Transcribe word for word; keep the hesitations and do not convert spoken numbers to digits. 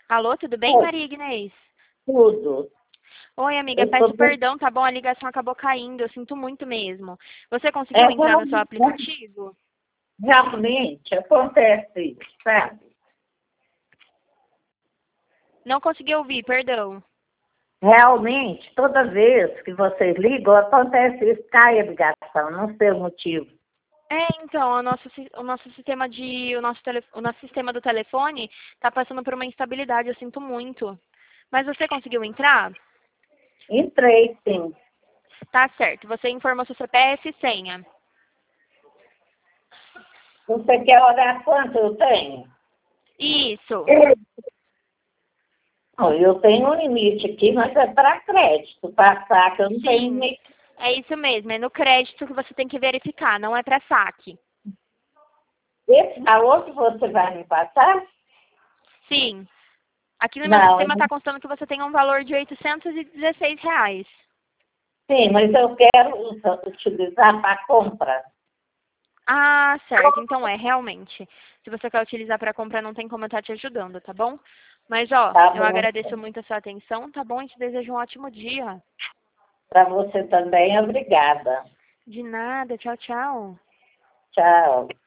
Alô, tudo bem, Oi, Maria Inês? tudo. Oi, amiga, Eu tô peço bem. perdão, tá bom? A ligação acabou caindo, eu sinto muito mesmo. Você É, conseguiu entrar no seu realmente, aplicativo? realmente acontece isso, sabe? Não consegui ouvir, perdão. Realmente, toda vez que vocês ligam, acontece isso, cai a ligação, não sei o motivo. É, então, o nosso, si- o nosso sistema de, o nosso, tele, o nosso sistema do telefone tá passando por uma instabilidade, eu sinto muito. Mas você conseguiu entrar? Entrei, sim. Tá certo. Você informou seu C P F e senha. Você quer olhar quanto eu tenho? Isso. Eu Não, eu tenho um limite aqui, mas é para crédito, para saque eu não tenho Sim. limite. É isso mesmo, é no crédito que você tem que verificar, não é para saque. Esse valor que você vai me passar? Sim. Aqui no meu Não, sistema eu- está constando que você tem um valor de oitocentos e dezesseis reais. sim, mas eu quero usa- utilizar para compra. Ah, certo. Então é, realmente. Se você quer utilizar para compra, não tem como eu estar te ajudando, tá bom? Mas, ó, Tá eu bom. agradeço muito a sua atenção, tá bom? E te desejo um ótimo dia. Para você também, obrigada. De nada. Tchau, tchau. Tchau.